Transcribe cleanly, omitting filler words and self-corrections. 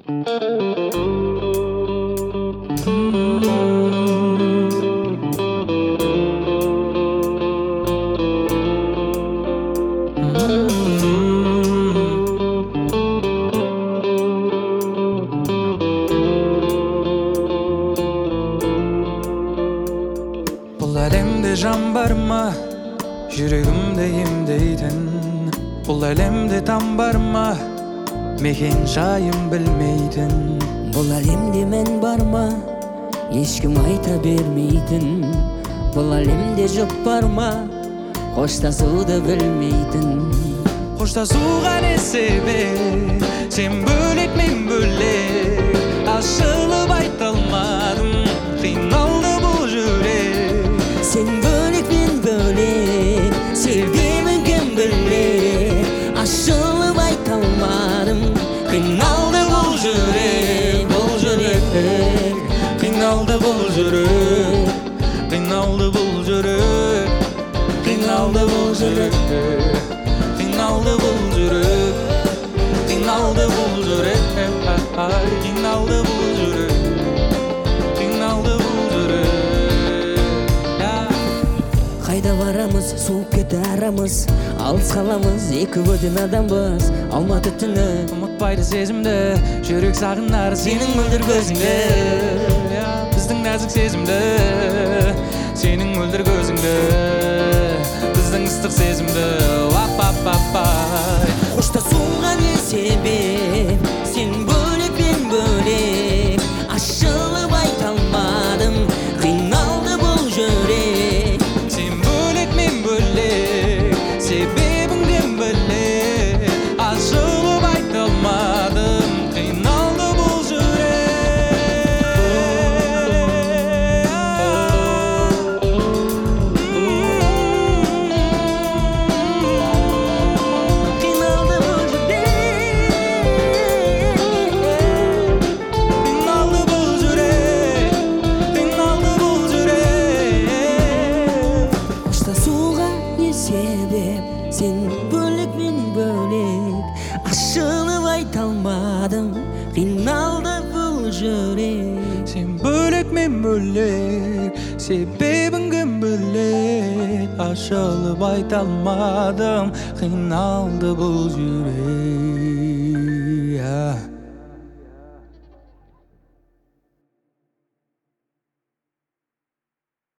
Бұл әлемде жан бар ма, жүрегімде емдейтін? Бұл әлемде там бар ма, мекен жайым білмейтін? Бұл әлемде мен бар ма, ешкім айта бермейтін? Бұл әлемде жұп бар ма, қоштасуды білмейтін? Қоштасуға не себеп? Сен бөлек, мен бөлек. Ашылып айта алмадым, қиналды бұл жүрек. Сен бөлек, мен бөлек, себебін кім білмек? Ашылып айта алмадым, қиналды бұл жүрек, бұл жүрек. Қиналды бұл жүрек, қиналды бұл жүрек, қиналды бұл жүрек, қиналды бұл жүрек, қиналды бұл жүрек, қиналды бұл жүрек, қиналды бұл жүрек. Қайда барамыз, суып кетті арамыз, алыс қаламыз, екі бөтен адамбыз. Алматы түні Ұмытпайды сезімді, жүрек сағынар сенің мөлдір көзіңді. Біздің нәзік сезімді, сенің мөлдір көзіңді, біздің ыстық сезімді. Қоштасуға не себеп? Сен бөлек, мен бөлек. Ашылып айта алмадым, қиналды бұл жүрек. Сен бөлек, мен бөлек, себебің кім білек? Ашылып айта алмадым, қиналды бұл себеп? Сен бөлек, мен бөлек. Ашылып айта алмадым, қиналды бұл жүрек. Сен бөлек, мен бөлек, себебің кім білек? Ашылып айта алмадым, қиналды бұл жүрек.